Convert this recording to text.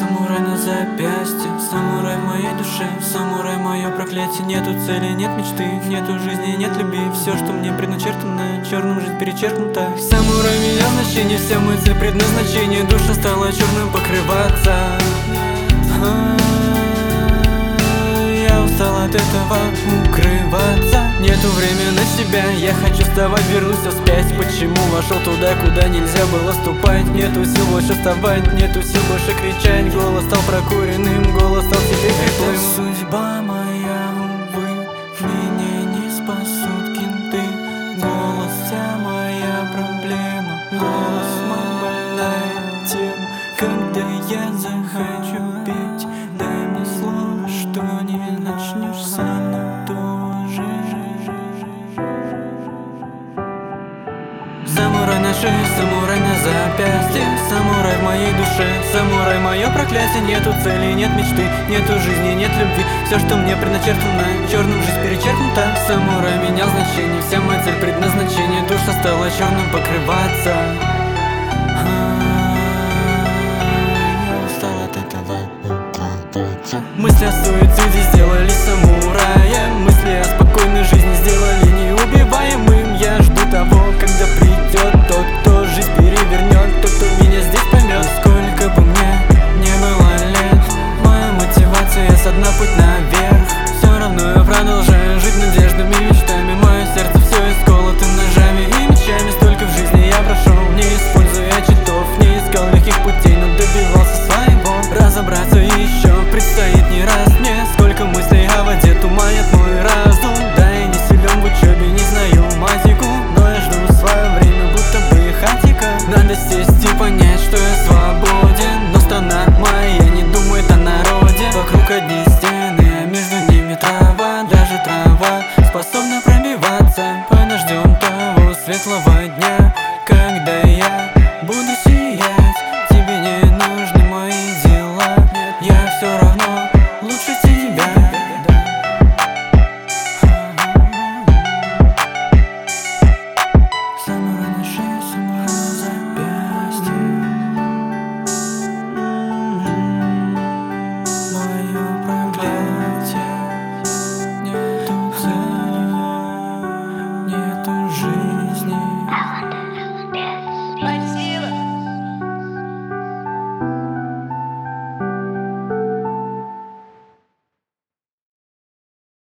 Самурай на запястье, самурай в моей душе, самурай мое проклятие. Нету цели, нет мечты, нету жизни, нет любви. Все, что мне предначертано, черным жизнь перечеркнута. Самурай меня значение, вся моя цель предназначение. Душа стала черным покрываться. Я устал от этого укрываться. Нету времени на себя, я хочу вставать, вернуться вспять. Почему вошел туда, куда нельзя было ступать? Нету сил больше вставать, нету сил больше кричать. Голос стал прокуренным, голос стал себе хриплым. Это судьба моя, увы, меня не спасут кенты. Голос вся моя проблема, голос мой больная тем. Когда я захочу петь, дай мне слово, что не начнешь со мной тоже. Самурай на шее, самурай на запястье, самурай в моей душе, самурай мое проклятие. Нету цели, нет мечты, нету жизни, нет любви. Все, что мне предначертано, черным жизнь перечеркнута. Самурай меня значение, вся моя цель предназначение. Душа стала черным покрываться. Мысли о суициде сделали самурая. Мысли о спокойной жизни сделали неубиваемым. Я жду того, когда придет тот, кто жизнь перевернет, тот, кто меня здесь поймет. Сколько бы мне не было лет, моя мотивация со дна путь наверх. Все равно я продолжаю жить надеждами, мечтами. Мое сердце все исколото ножами и мечами. Столько в жизни я прошел, не используя читов, не искал легких путей, но добивался своего. Разобраться еще предстоит не раз мне. Сколько мыслей о воде туманят мой разум. Да и не силен в учебе, не знаю матику, но я жду свое время, будто бы хатика. Надо сесть и понять, что я свободен, но страна моя не думает о народе. Вокруг одни стены,